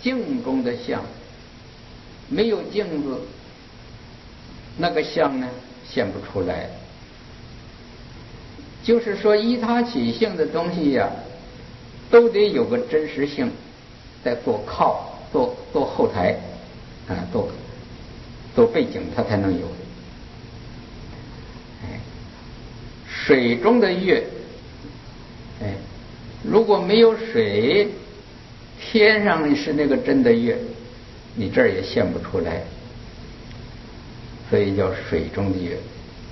镜中的相，没有镜子，那个相呢现不出来。就是说依他起性的东西呀，都得有个真实性，在做靠，做后台啊，做背景，它才能有。水中的月，如果没有水，天上是那个真的月，你这儿也现不出来，所以叫水中的月。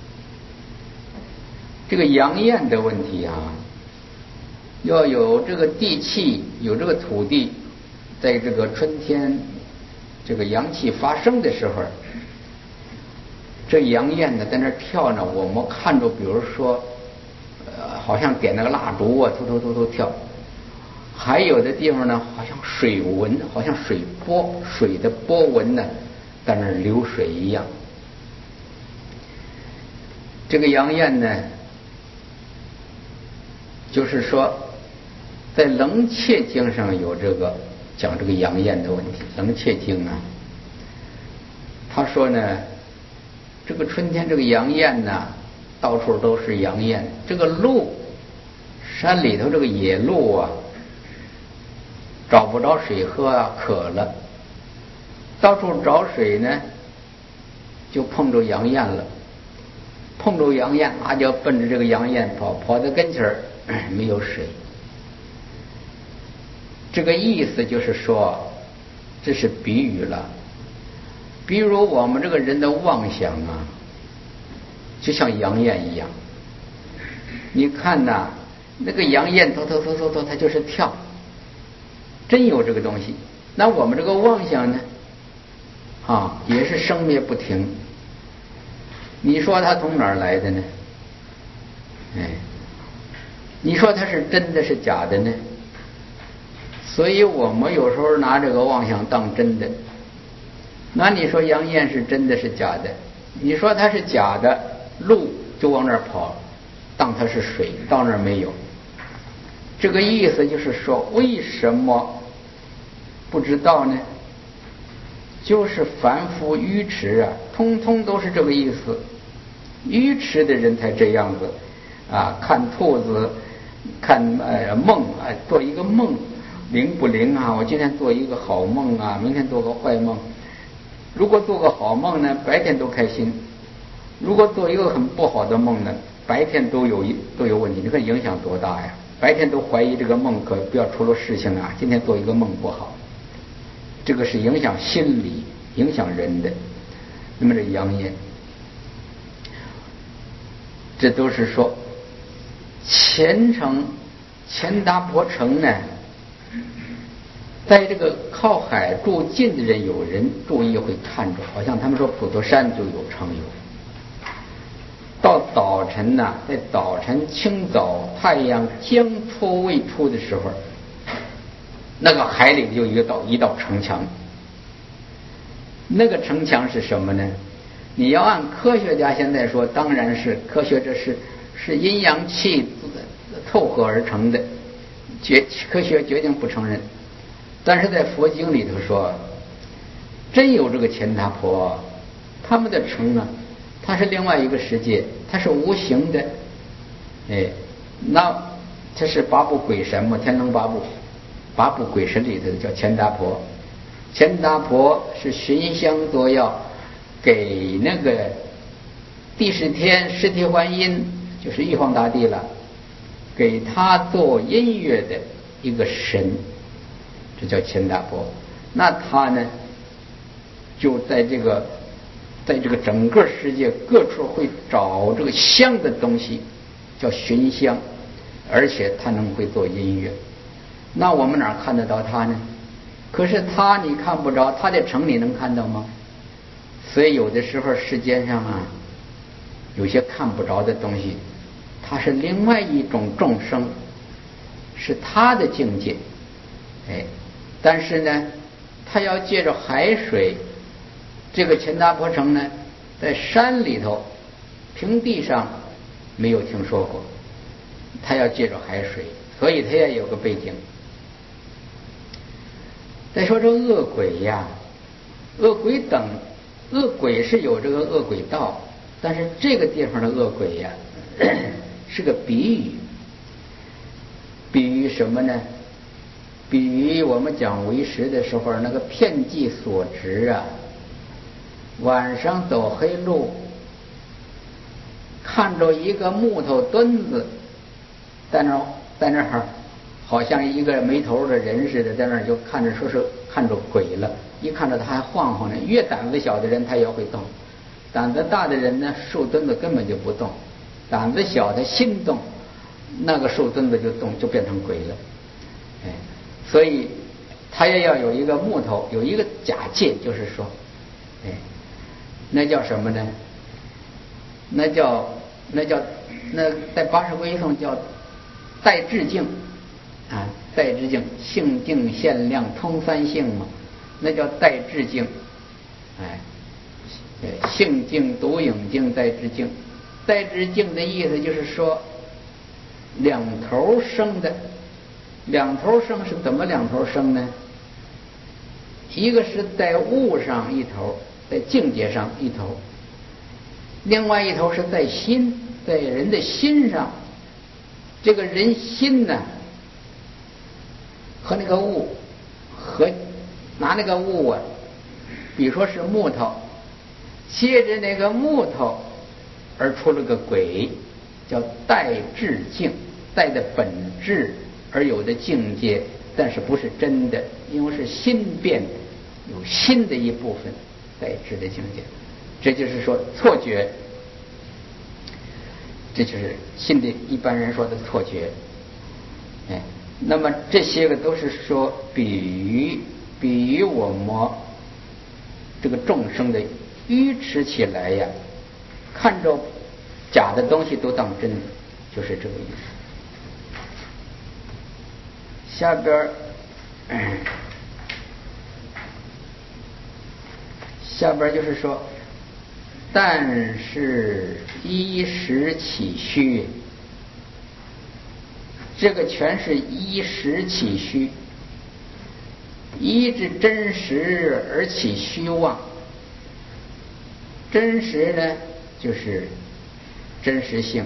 这个阳焰的问题啊，要有这个地气，有这个土地，在这个春天这个阳气发生的时候，这阳焰呢在那跳呢，我们看着比如说好像点那个蜡烛啊，突跳。还有的地方呢好像水纹，好像水的波纹呢在那流水一样。这个阳焰呢，就是说在冷切经上有这个讲这个阳焰的问题。冷切经啊，他说呢，这个春天这个阳焰呢，到处都是阳焰。这个鹿，山里头这个野鹿啊，找不着水喝啊，渴了，到处找水呢，就碰着阳焰了。碰着阳焰，那就奔着这个阳焰跑到跟前儿，没有水。这个意思就是说，这是比喻了。比如我们这个人的妄想啊，就像阳焰一样。你看呐，那个阳焰走，它就是跳，真有这个东西。那我们这个妄想呢，也是生灭不停。你说它从哪儿来的呢？你说它是真的是假的呢？所以我们有时候拿这个妄想当真的。那你说阳焰是真的是假的？你说它是假的，鹿就往那儿跑，当它是水，到那儿没有。这个意思就是说，为什么不知道呢？就是凡夫愚痴啊，通通都是这个意思。愚痴的人才这样子啊，看兔子，看梦啊，做一个梦灵不灵啊？我今天做一个好梦啊，明天做个坏梦。如果做个好梦呢，白天都开心；如果做一个很不好的梦呢，白天都有问题。你看影响多大呀？白天都怀疑这个梦可不要出了事情啊，今天做一个梦不好。这个是影响心理，影响人的。那么这阳焰，这都是说钱达婆城呢，在这个靠海住近的人，有人注意会看着，好像他们说普陀山就有常有。到早晨呢，在早晨清早太阳将出未出的时候，那个海里就一道城墙。那个城墙是什么呢？你要按科学家现在说，当然是科学，这是阴阳气凑合而成的，科学决定不承认。但是在佛经里头说，真有这个钱达婆，他们的城啊，它是另外一个世界，它是无形的。那这是八部鬼神嘛，天龙八部鬼神里头叫钱达婆。钱达婆是寻香作药，给那个帝释天释提桓因，就是玉皇大帝了，给他做音乐的一个神，这叫钱达婆。那他呢，就在这个整个世界各处会找这个香的东西，叫寻香，而且他能会做音乐。那我们哪看得到他呢？可是他你看不着，他的城你能看到吗？所以有的时候世间上啊，有些看不着的东西，它是另外一种众生，是他的境界。但是呢，他要借着海水，这个钱达婆城呢，在山里头，平地上没有听说过，他要借着海水，所以他也有个背景。 再说这恶鬼呀，恶鬼等，恶鬼是有这个恶鬼道，但是这个地方的恶鬼呀，是个比喻。比喻什么呢？比喻我们讲为实的时候，那个片剂所值啊，晚上走黑路，看着一个木头墩子在那儿，好像一个没头的人似的，在那儿就看着说是看着鬼了，一看着他还晃晃呢。越胆子小的人他也会动，胆子大的人呢，树墩子根本就不动，胆子小的心动，那个树墩子就动，就变成鬼了。哎，所以他也要有一个木头，有一个假借，就是说，哎，那叫什么呢？那在八十归颂叫带致敬啊，带致敬，性净限量通三性嘛，那叫带致敬。哎，性净独影净带致敬，带致敬的意思就是说两头生的。两头生是怎么两头生呢？一个是在物上一头，在境界上一头，另外一头是在心，在人的心上。这个人心呢，和那个物，和拿那个物啊，比如说是木头，接着那个木头而出了个鬼，叫带致境，带的本质而有的境界，但是不是真的，因为是心变，有心的一部分带致的境界，这就是说错觉，这就是心里一般人说的错觉。哎，那么这些个都是说比喻我们这个众生的愚痴起来呀，看着假的东西都当真，就是这个意思。下边就是说，但是一时起虚，这个全是一时起虚，依之真实而起虚妄。真实呢，就是真实性；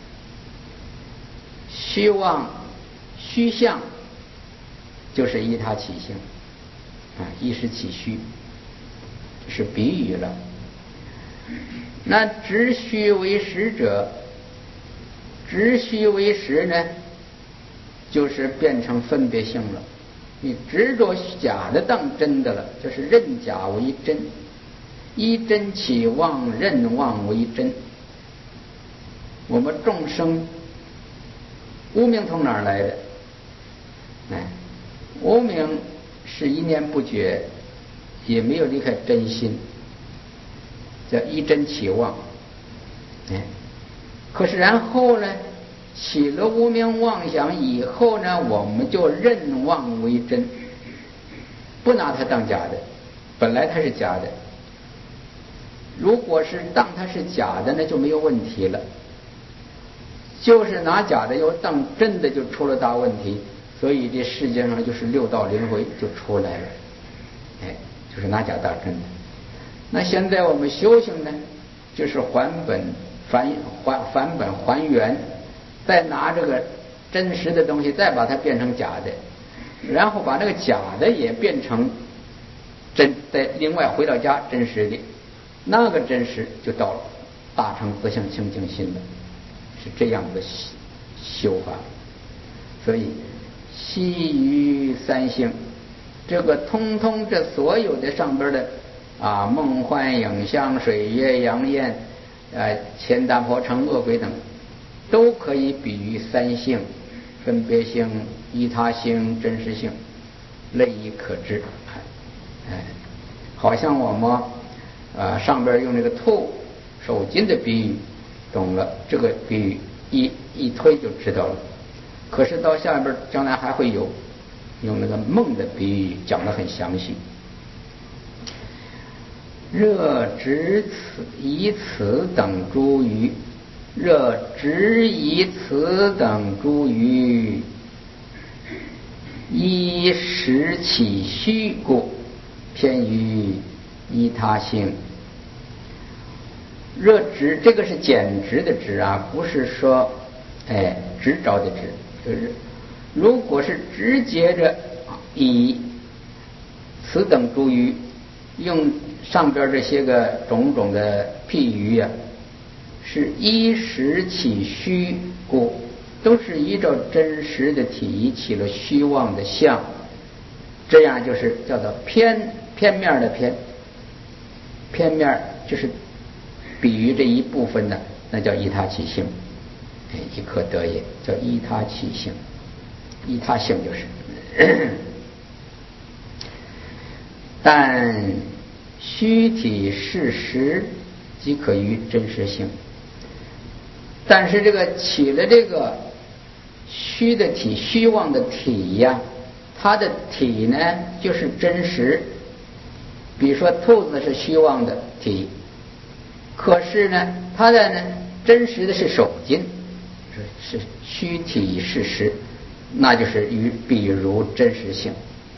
虚妄、虚相，就是依他起性啊，一时起虚，是比喻了。那执虚为实者，执虚为实呢，就是变成分别性了。你执着假的当真的了，就是认假为真，依真起妄，认妄为真。我们众生无明从哪儿来的？哎，无明是一念不绝，也没有离开真心，叫依真起妄。哎，可是然后呢，起了无明妄想以后呢，我们就认妄为真，不拿它当假的，本来它是假的。如果是当它是假的呢，就没有问题了。就是拿假的又当真的，就出了大问题。所以这世界上就是六道轮回就出来了。哎，就是拿假当真的。那现在我们修行呢，就是还本还原，再拿这个真实的东西再把它变成假的，然后把那个假的也变成真，再另外回到家真实的，那个真实就到了大乘自性清净心了，是这样的修法。所以悉于三性，这个通通这所有的上边的梦幻影像水月阳焰乾达婆城恶鬼等，都可以比喻三性：分别性、依他性、真实性，类以可知。好像我们上边用那个兔手巾的比喻懂了，这个比喻一推就知道了。可是到下边将来还会有用那个梦的比喻讲得很详细。热执以此等诸余，热执以此等诸余，依依实起虚故，偏于依他性。若执，这个是简直的执啊，不是说执着的执，就是如果是直接着以此等诸语，用上边这些个种种的譬喻啊，是依实起虚故，都是依照真实的体起了虚妄的相，这样就是叫做片面的片面就是比喻这一部分呢，那叫依他起性，亦可得也，叫依他起性。依他性就是但虚体事实即可于真实性。但是这个起了这个虚的体，虚妄的体呀，它的体呢就是真实。比如说兔子是虚妄的体，可是呢它的呢真实的是手筋，是虚体事实，那就是比如真实性。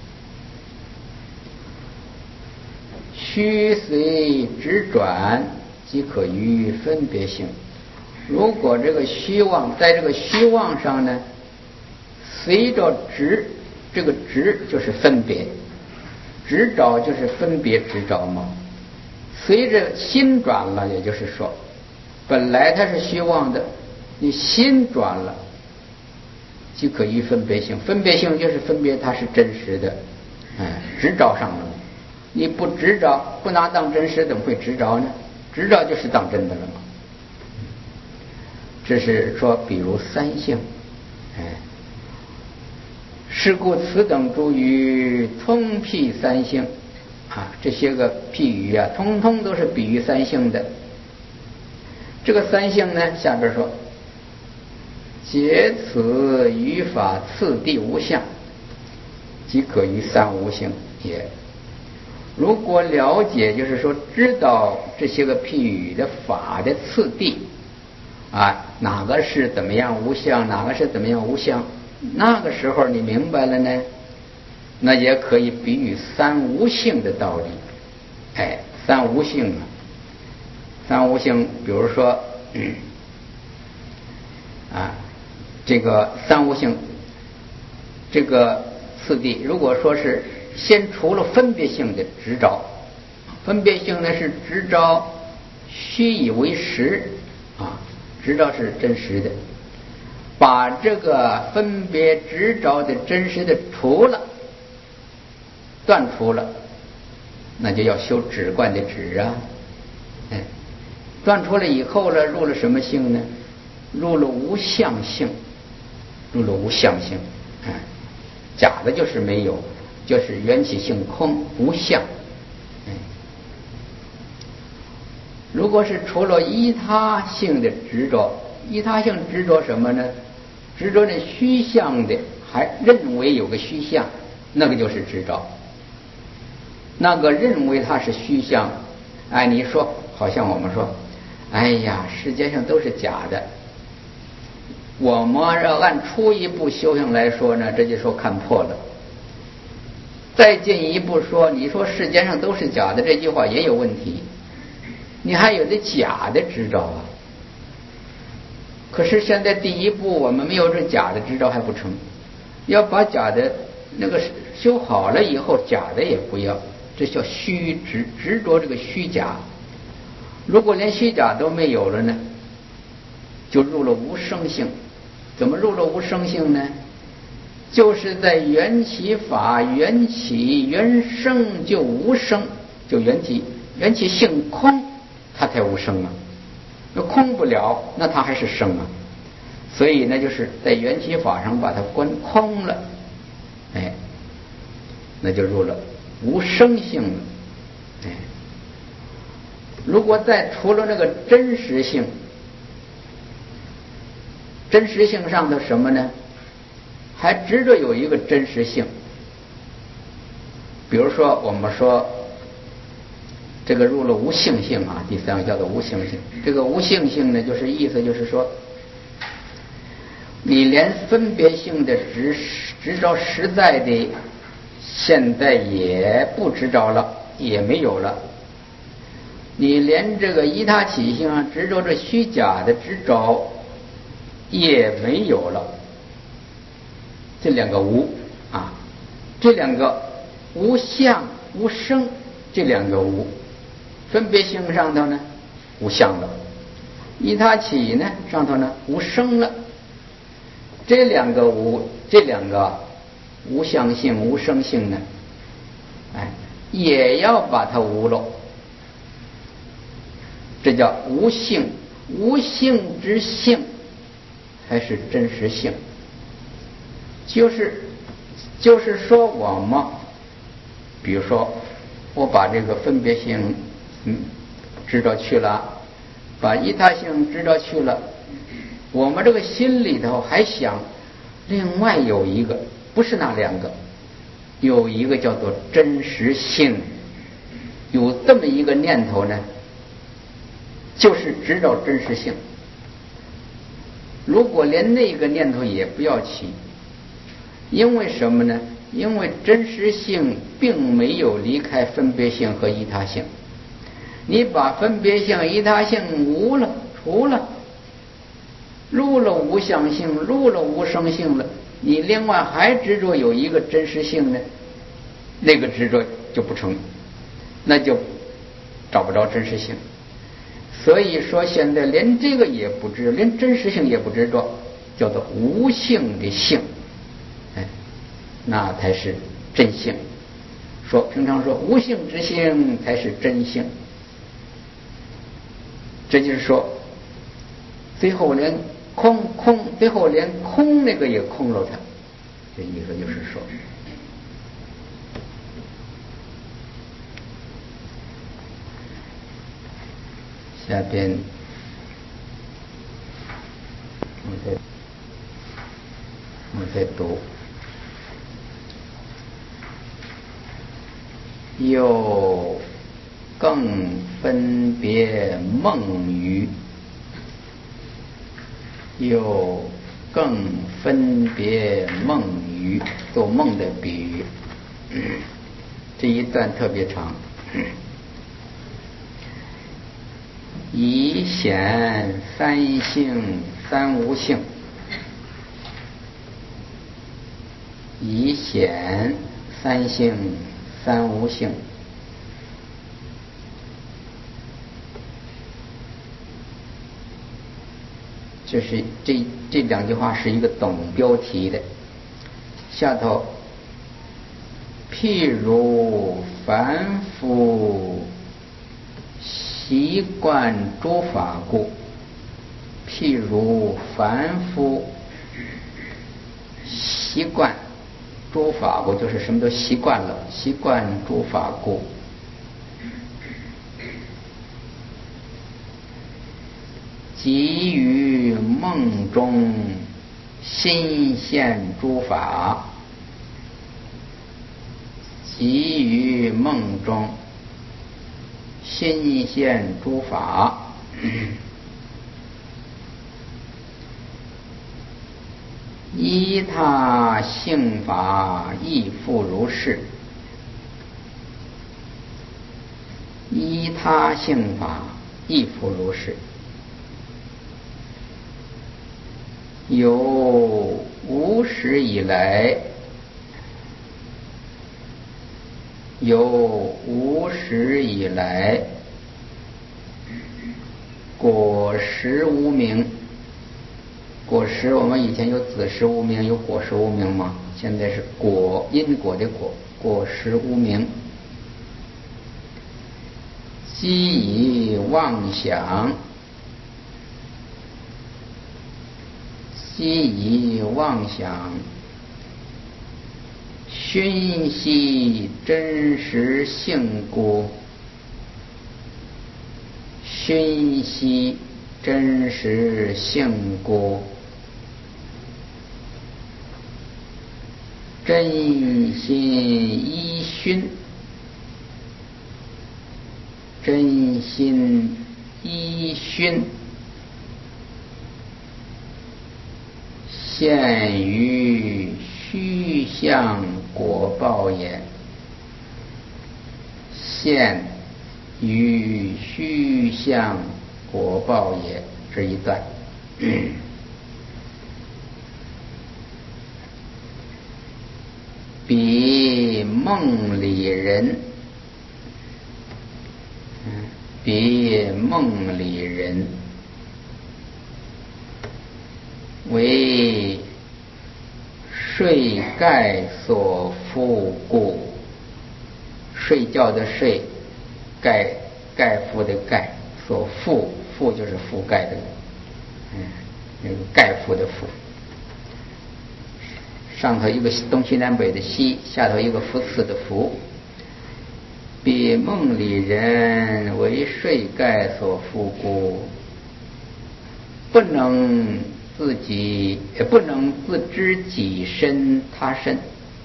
虚随直转即可于分别性。如果这个虚妄在这个虚妄上呢，随着执，这个执就是分别，执着就是分别执着嘛。随着心转了，也就是说本来它是虚妄的，你心转了即可于分别性。分别性就是分别它是真实的，执着上了。你不执着，不拿当真实，怎么会执着呢？执着就是当真的了嘛。这是说比如三性，是故此等诸语通譬三性啊，这些个譬喻啊，通通都是比喻三性的。这个三性呢，下边说解此语法次第无相，即可于三无性也。如果了解，就是说知道这些个譬喻的法的次第啊，哪个是怎么样无相，哪个是怎么样无相，那个时候你明白了呢，那也可以比喻三无性的道理。三无性啊，三无性，比如说这个三无性这个次第，如果说是先除了分别性的执着，分别性呢是执着虚以为实啊，执着是真实的，把这个分别执着的真实的除了，断除了，那就要修止观的止啊。断除了以后呢，入了什么性呢？入了无相性，入了无相性。假的就是没有，就是缘起性空无相。如果是除了依他性的执着，依他性执着什么呢？执着那虚相的，还认为有个虚相，那个就是执着。那个认为它是虚相，你说好像我们说，哎呀，世界上都是假的。我们要按初一步修行来说呢，这就说看破了。再进一步说，你说世界上都是假的，这句话也有问题。你还有的假的执着啊。可是现在第一步我们没有这假的执着还不成，要把假的那个修好了以后，假的也不要，这叫虚执着这个虚假。如果连虚假都没有了呢，就入了无生性。怎么入了无生性呢？就是在缘起法缘起缘生就无生，就缘起性空，它才无生啊。那空不了，那它还是生啊。所以呢，就是在缘起法上把它观空了，那就入了无生性了。如果再除了那个真实性，真实性上的什么呢？还执着有一个真实性。比如说我们说这个入了无性性啊，第三个叫做无性性。这个无性性呢，就是意思就是说，你连分别性的执着实在的现在也不执着了，也没有了。你连这个依他起性执着着虚假的执着也没有了。这两个无啊，这两个无相无生，这两个无分别性上头呢无相了，依他起呢上头呢无生了。这两个无，这两个无相性无生性呢，也要把它无了。这叫无性，无性之性才是真实性。就是说我们，比如说我把这个分别性知道去了，把依他性知道去了，我们这个心里头还想另外有一个，不是那两个，有一个叫做真实性，有这么一个念头呢，就是知道真实性。如果连那个念头也不要起，因为什么呢？因为真实性并没有离开分别性和依他性，你把分别性依他性无了，除了，入了无相性，入了无生性了，你另外还执着有一个真实性呢，那个执着就不成，那就找不着真实性。所以说现在连这个也不知，连真实性也不知道，叫做无性的性，那才是真性。平常说无性之性才是真性，这就是说最后连最后连空那个也空了它，这意思就是说，下边我再读，又更分别梦语，又更分别梦语，做梦的比喻。这一段特别长。以显三性三无性，以显三性三无性。就是这两句话是一个总标题的，下头譬如凡夫习惯诸法故，譬如凡夫习惯诸法故，就是什么都习惯了，习惯诸法故，即于梦中心现诸法，即于梦中心现诸法。依他性法亦复如是，依他性法亦复如是。有无始以来，有无始以来，果实无明。果实我们以前有子实无明，有果实无明吗？现在是果，因果的果，果实无明。积以妄想，积以妄想，熏习真实性故，熏习真实性故，真心依熏，真心依熏，现于虚相果报也。现于虚相果报也。这一段。彼梦里人，彼梦里人为睡盖所覆故。睡觉的睡，盖覆的盖，所覆就是覆盖的，那个盖覆的覆。上头一个东西南北的西，下头一个福次的福。彼梦里人为睡盖所覆故，不能自己，也不能自知己身他身，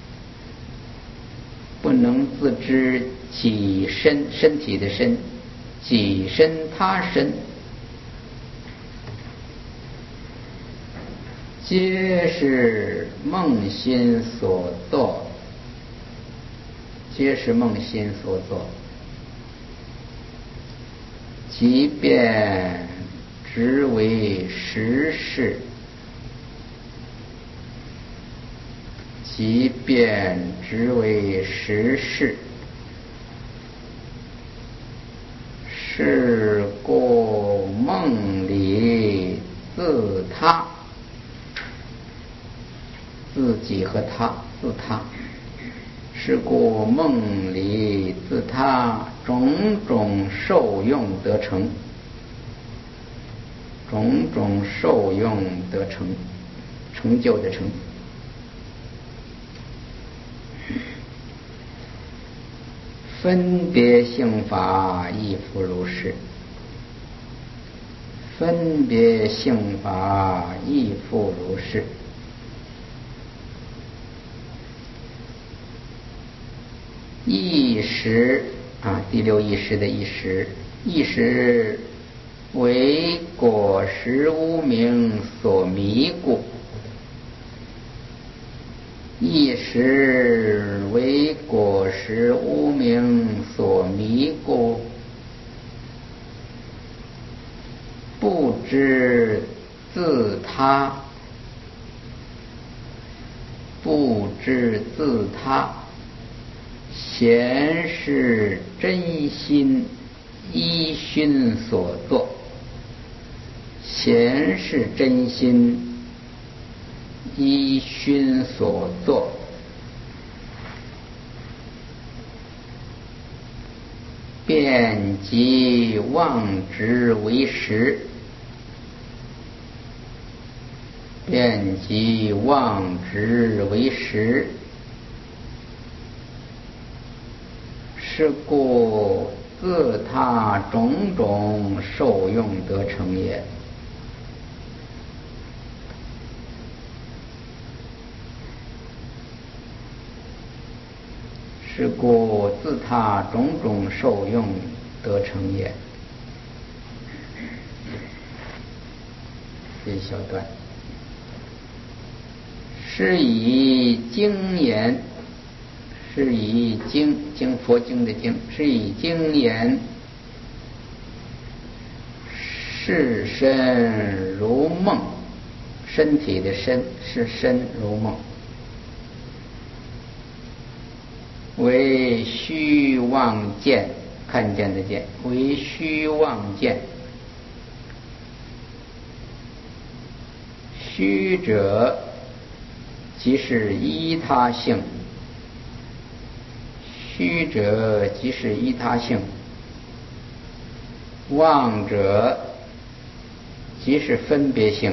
不能自知己身，身体的身，己身他身，皆是梦心所作，皆是梦心所作。即便直为实事，即便直为实事，是故梦里自他，自己和他，自他，是故梦里自他种种受用得成，种种受用得成，成就的成。分别性法亦复如是，分别性法亦复如是。意识第六意识的意识，意识为果实无明所迷故，意识为果实无明所迷故，不知自他，不知自他，咸是真心依熏所作，咸是真心依熏所作。便即妄执为实，便即妄执为实，是故自他种种受用得成也。是故自他种种受用得成也。这一小段是以经言，是以经佛经的经，是以经言是身如梦，身体的身是身如梦，为虚妄见，看见的见，为虚妄见。虚者即是依他性，虚者即是依他性。妄者即是分别性，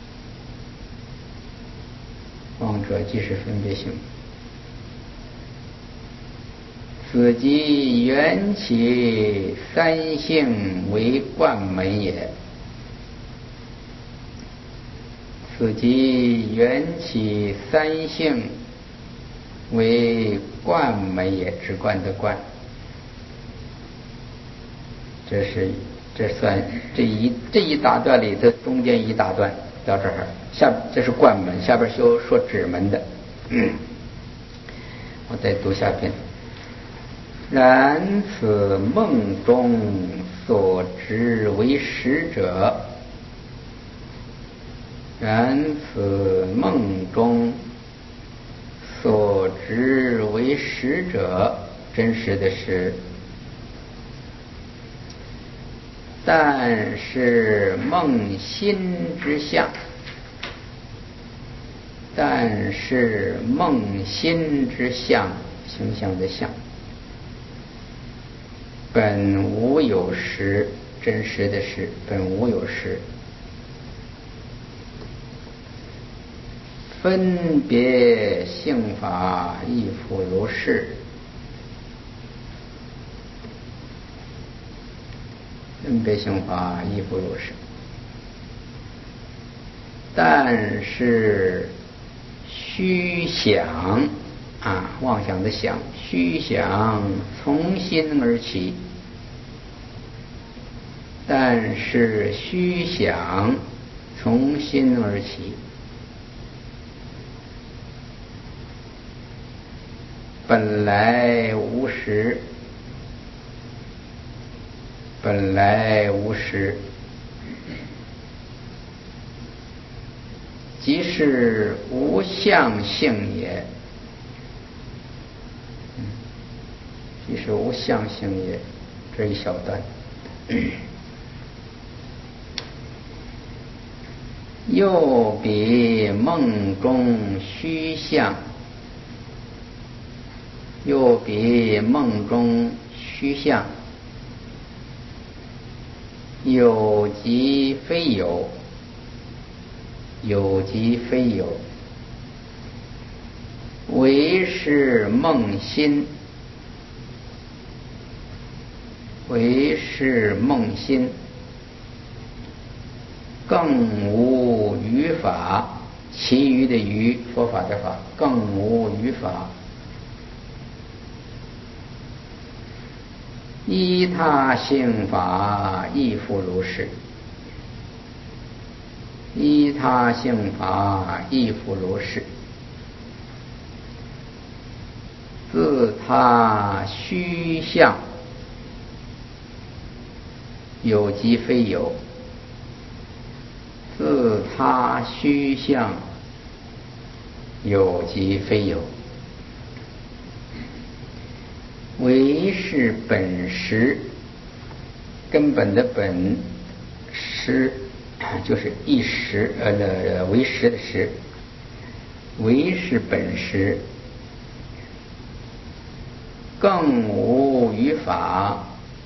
妄者即是分别性。此即缘起三性为贯门也，此即缘起三性为贯门也，直贯的贯。这算这一大段里头中间一大段到这儿，这是贯门，下边说指门的。 我再读下边。然此梦中所知为实者，然此梦中所知为实者，真实的实。但是梦心之相，但是梦心之相，形象的相，本无有实，真实的实，本无有实。分别性法亦复如是，分别性法亦复如是。但是虚想妄想的想，虚想从心而起，但是虚想从心而起，本来无实，本来无实，即是无相性也，即是无相性也。这一小段。又比梦中虚相，又比梦中虚相，有即非有，有即非有，唯是梦心，唯是梦心，更无余法。其余的余，佛法的法，更无余法。依他性法亦复如是，依他性法亦复如是。自他虚相，有即非有，自他虚相，有即非有，唯是本实。根本的本，实就是一实，为实的实，唯是本实，更无余法，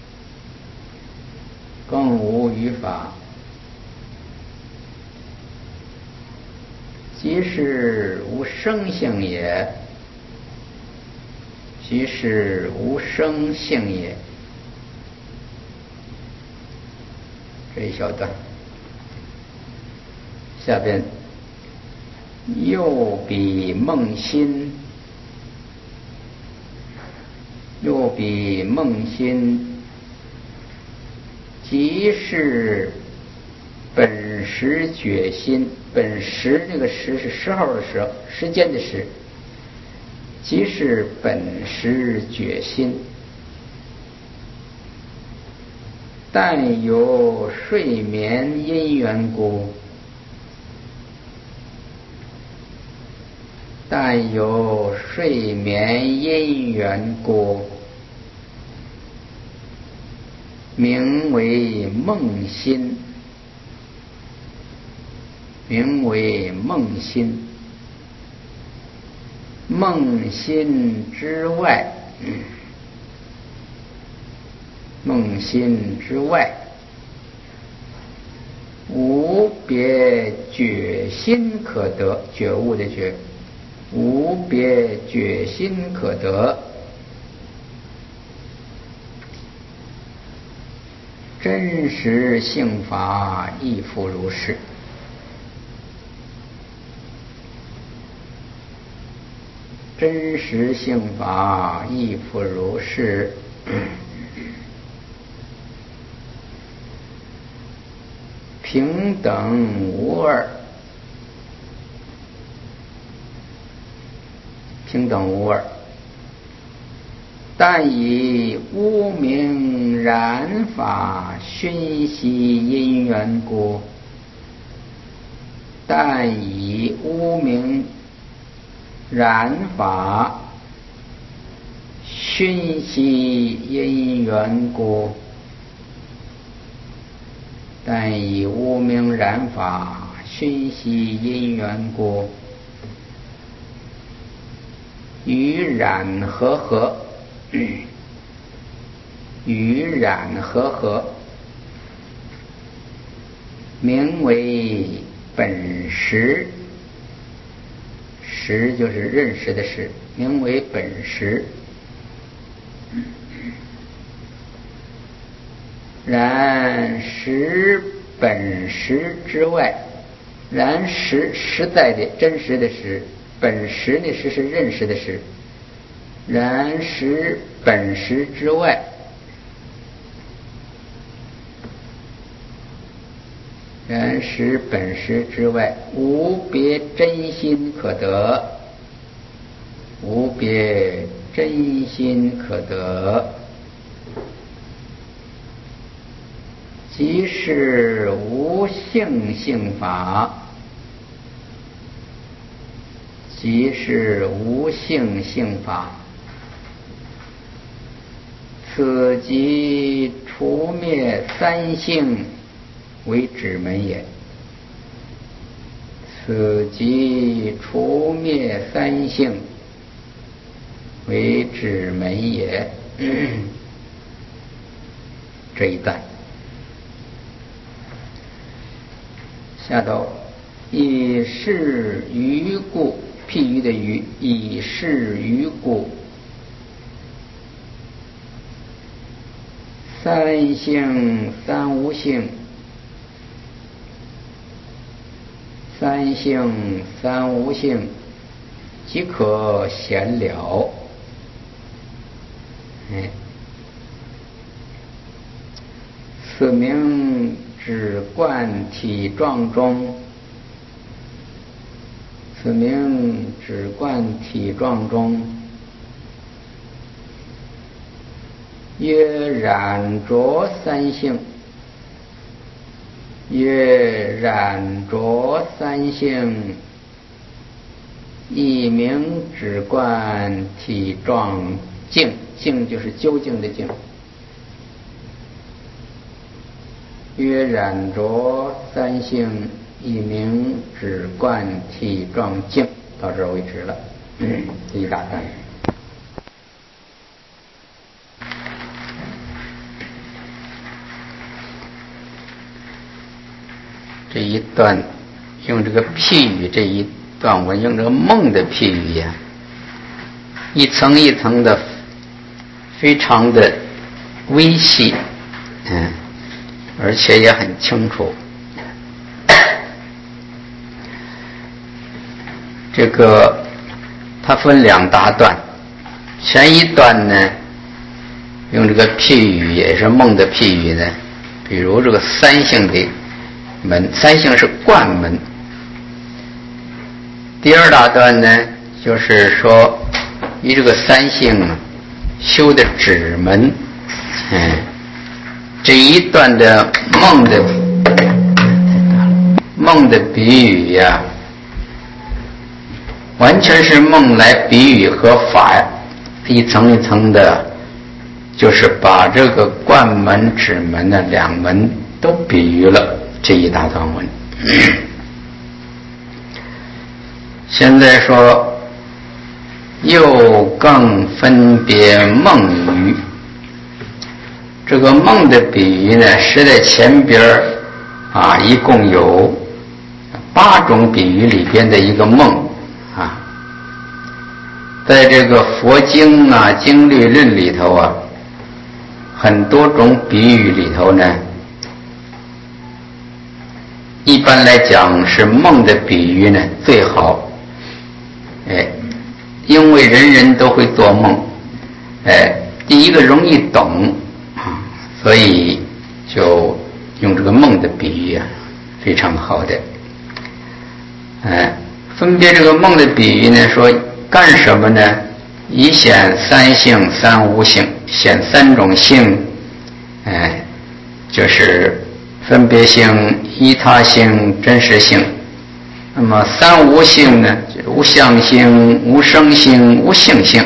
更无余法。即是无生性也，即是无生性也。这一小段。下边又比梦心，又比梦心，即是本时觉心。本时这个时是时候的时，时间的时，即是本时觉心，但有睡眠因缘故，但有睡眠因缘故，名为梦心，名为梦心。梦心之外，梦心之外，无别觉心可得。觉悟的觉，无别觉心可得。真实性法亦复如是。真实性法亦复如是。平等无二，平等无二。 但以无明染法熏习因缘故，但以无明染法熏习因缘故，但以无明染法熏习因缘故，与染和合，与染和合，名为本识。识就是认识的识，名为本识。然识本识之外，然识实在的真实的识，本识呢是认识的识。然识本识之外，然识本识之外，无别真心可得，无别真心可得，即是无性性法，即是无性性法。此即除灭三性为止门也。此即除灭三性为止门也。这一段下头，以是于故，譬喻的喻，以是于故，三性三无性，三性三无性，即可显了。此名指观体状中，此名指观体状中，曰染着三性，曰染着三性，一名指观体状境，境就是究竟的境。曰染着三性，一名指观体状境。到这儿为止了。这一大段。这一段用这个譬喻，这一段文用这个梦的譬喻呀，一层一层的，非常的微细，而且也很清楚。这个它分两大段，前一段呢用这个譬喻，也是梦的譬喻呢，比如这个三性的门，三性是观门。第二大段呢，就是说以这个三性修的止门。这一段的梦的比喻呀，完全是梦来比喻和法，一层一层的，就是把这个观门止门的两门都比喻了。这一大段文。现在说又更分别梦语。这个梦的比喻呢，是在前边一共有8种比喻里边的一个梦在这个佛经经律论里头很多种比喻里头呢，一般来讲是梦的比喻呢最好。因为人人都会做梦，第一个容易懂所以就用这个梦的比喻非常好的。分别这个梦的比喻呢，说干什么呢？ 一显三性三无性，显三种性，就是分别性、依他性、真实性。那么三无性呢，就是无相性、无生性、无性性。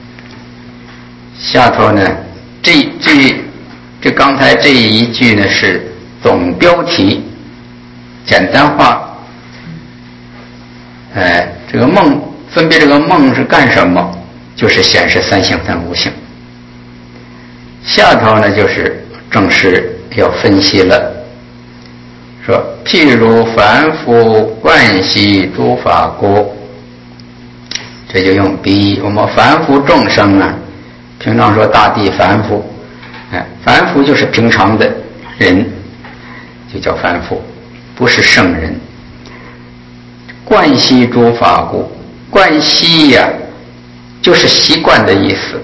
下头呢，这刚才这一句呢是总标题，简单化。这个梦分别这个梦是干什么？就是显示三性三无性。下头呢就是正式要分析了，说譬如凡夫惯习诸法故，这就用比喻。我们凡夫众生啊，平常说大地凡夫，凡夫就是平常的人，就叫凡夫，不是圣人。惯习诸法故，惯习呀，就是习惯的意思。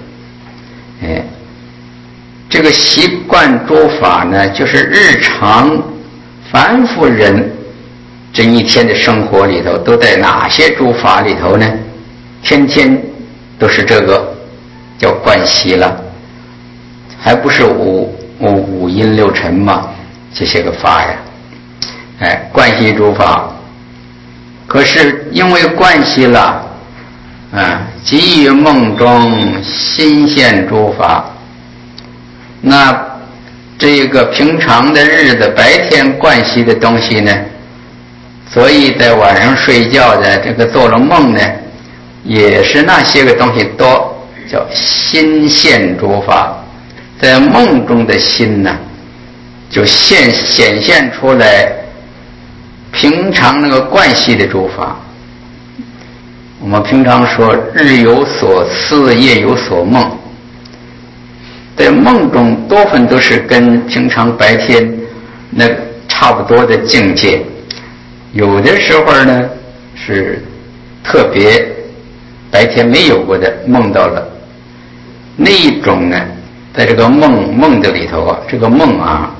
这个习惯诸法呢，就是日常凡夫人这一天的生活里头都在哪些诸法里头呢？天天都是这个叫惯习了，还不是五阴六尘嘛，这些个法呀，惯习诸法。可是因为惯习了，即于梦中新现诸法。那这个平常的日子白天惯习的东西呢，所以在晚上睡觉的这个做了梦呢，也是那些个东西都叫新现诸法。在梦中的心呢，就显现出来平常那个惯习的诸法。我们平常说日有所思，夜有所梦，在梦中多分都是跟平常白天那差不多的境界，有的时候呢是特别白天没有过的梦到了，那一种呢，在这个梦的里头啊，这个梦啊，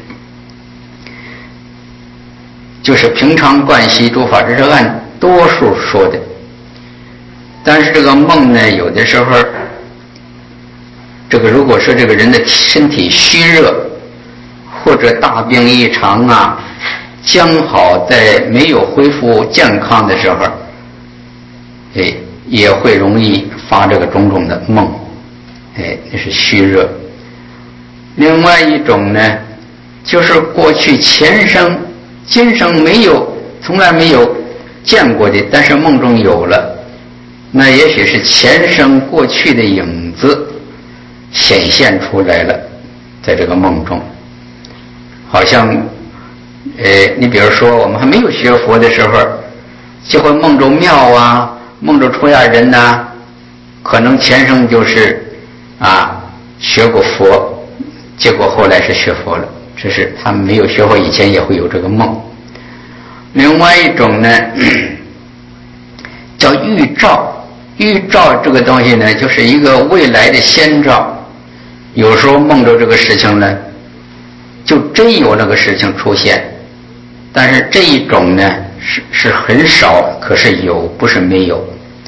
就是平常惯习诸法，这是按多数说的。但是这个梦呢，有的时候这个如果说这个人的身体虚热或者大病异常啊，将好在没有恢复健康的时候，也会容易发这个种种的梦，那是虚热。另外一种呢，就是过去前生今生从来没有见过的，但是梦中有了，那也许是前生过去的影子显现出来了，在这个梦中。好像你比如说我们还没有学佛的时候，就会梦着庙啊，梦着出家人啊，可能前生就是学过佛，结果后来是学佛了，这是他们没有学佛以前也会有这个梦。另外一种呢叫预兆，预兆这个东西呢，就是一个未来的先兆。有时候梦着这个事情呢，就真有那个事情出现，但是这一种呢是很少，可是有，不是没有。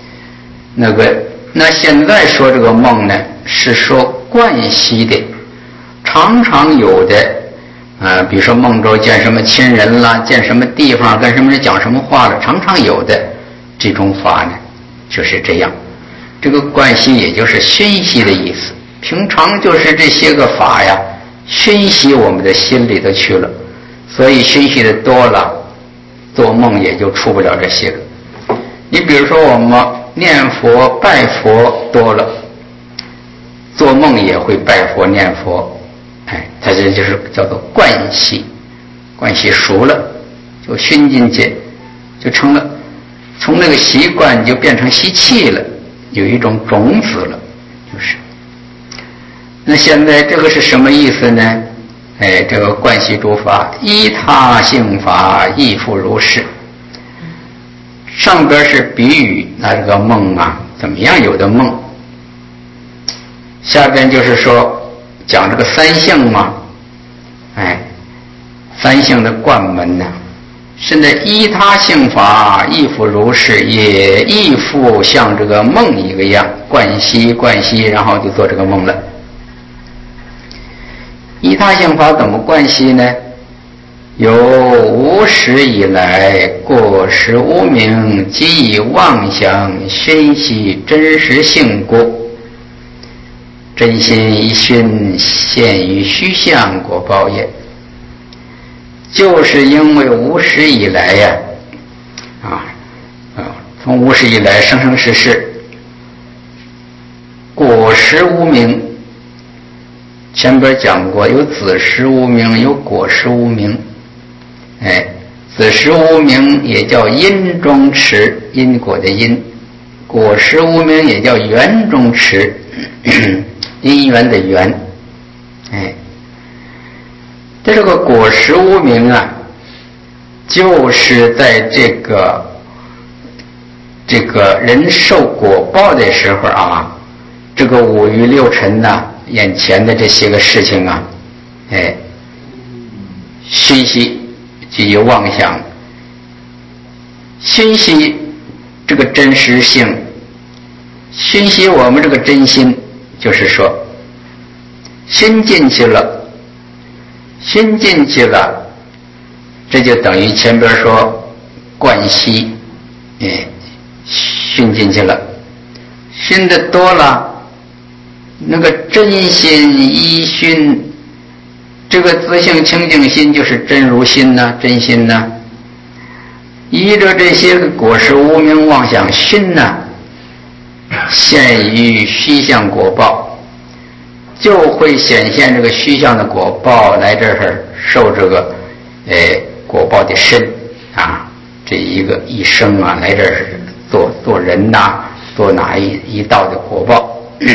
那现在说这个梦呢，是说惯习的，常常有的比如说梦中见什么亲人啦，见什么地方，跟什么人讲什么话了，常常有的这种法呢，就是这样。这个惯习也就是熏习的意思，平常就是这些个法呀，熏习我们的心里头去了，所以熏习的多了，做梦也就出不了这些个。你比如说我们念佛拜佛多了，做梦也会拜佛念佛，它这就是叫做惯习，惯习熟了就熏进去，就成了，从那个习惯就变成习气了，有一种种子了，就是。那现在这个是什么意思呢？这个惯习诸法依他性法亦复如是。上边是比喻那这个梦啊怎么样有的梦，下边就是说讲这个三性嘛，三性的贯门呢， 现在依他性法，亦复如是，也亦复像这个梦一个样，惯息，然后就做这个梦了。依他性法怎么惯息呢？由无始以来，过失无明，即以妄想熏习真实性故，真心一熏，现于虚相果报也。就是因为无始以来呀，从无始以来生生世世，果实无明。前边讲过，有子实无明，有果实无明。子实无明也叫因中持，因果的因；果实无明也叫缘中持，因缘的缘。这个果实无明啊，就是在这个人受果报的时候啊，这个五欲六尘呐，眼前的这些个事情啊，熏习即有妄想，熏习这个真实性，熏习我们这个真心，就是说熏进去了，这就等于前边说惯息，熏进去了，熏的多了，那个真心一熏，这个自性清净心就是真如心呐，真心呐，依着这些个果实无明妄想熏呐，现于虚相果报，就会显现这个虚相的果报，来这儿受这个果报的身啊，这一生啊，来这儿做人呐，做哪一道的果报。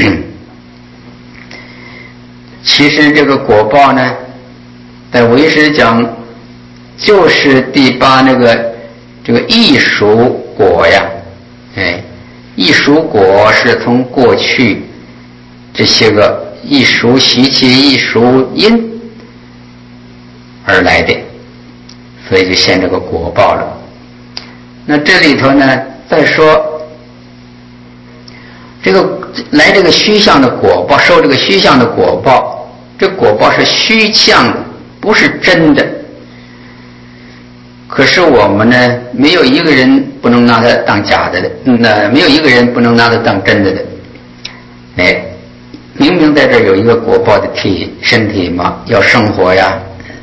其实这个果报呢，在唯识讲就是第八这个异熟果呀，异熟果是从过去这些个异熟习气、异熟因而来的，所以就现这个果报了。那这里头呢，再说这个虚相的果报，受这个虚相的果报，这果报是虚相的，不是真的。可是我们呢，没有一个人不能拿它当假的，没有一个人不能拿它当真的。明明在这有一个果报的身体嘛，要生活呀。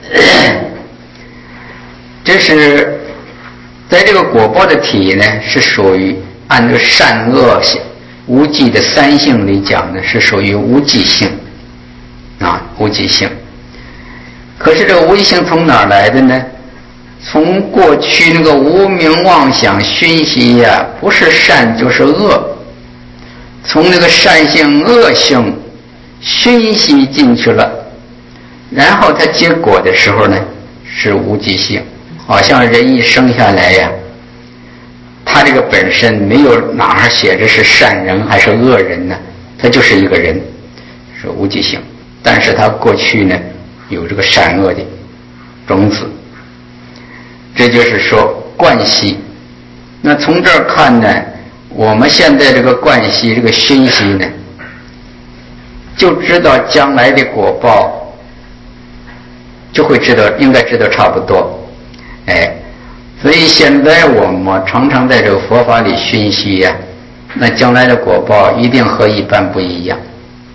这是在这个果报的体呢，是属于按照善恶无记的三性里讲呢，是属于无记性啊，无记性。可是这个无记性从哪儿来的呢？从过去那个无明妄想熏习呀，不是善就是恶，从那个善性恶性熏习进去了，然后它结果的时候呢，是无记性。好像人一生下来呀，他这个本身没有哪儿写着是善人还是恶人呢，他就是一个人，是无记性。但是他过去呢，有这个善恶的种子，这就是说惯习。那从这儿看呢，我们现在这个惯习，这个熏习呢，就知道将来的果报，就会知道，应该知道差不多。所以现在我们常常在这个佛法里熏习呀，那将来的果报一定和一般不一样。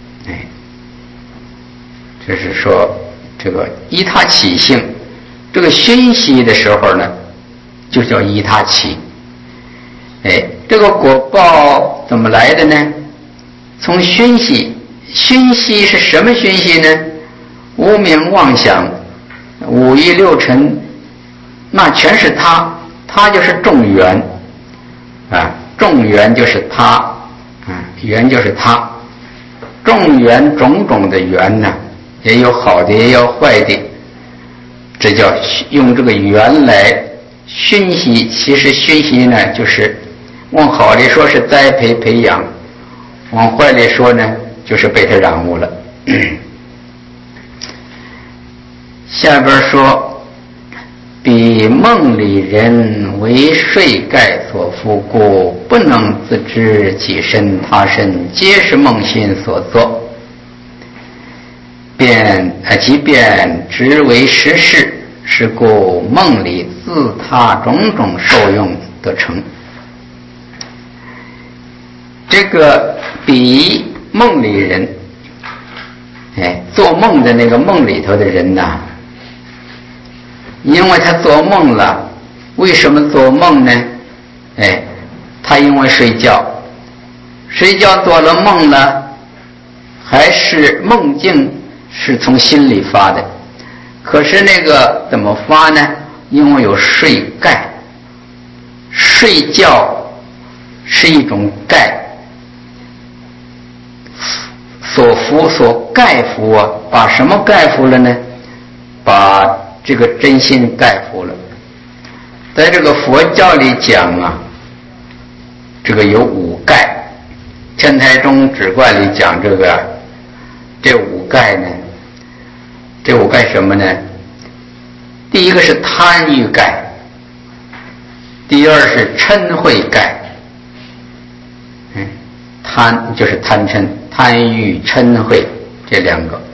就是说这个依他起性，这个熏习的时候呢，就叫依他起。这个果报怎么来的呢？从熏习。熏习是什么熏习呢？无明妄想、五欲六尘，那全是他就是众缘啊，众缘就是他缘就是他，众缘种种的缘呢，也有好的也有坏的，这叫用这个缘来熏习。其实熏习呢，就是往好里说是栽培培养，往坏里说呢，就是被他染污了。下边说彼梦里人为睡盖所缚故，不能自知己身他身皆是梦心所作，即便知为实事，是故梦里自他种种受用得成。这个比梦里人，做梦的那个梦里头的人呐，因为他做梦了，为什么做梦呢？他因为睡觉做了梦了，还是梦境是从心里发的，可是那个怎么发呢？因为有睡盖，睡觉是一种盖，所盖服啊，把什么盖服了呢？把这个真心盖服了。在这个佛教里讲啊，这个有五盖，天台宗指观里讲这五盖呢，这五盖什么呢？第一个是贪欲盖，第二是嗔恚盖，贪就是贪嗔，贪欲嗔恚这两个。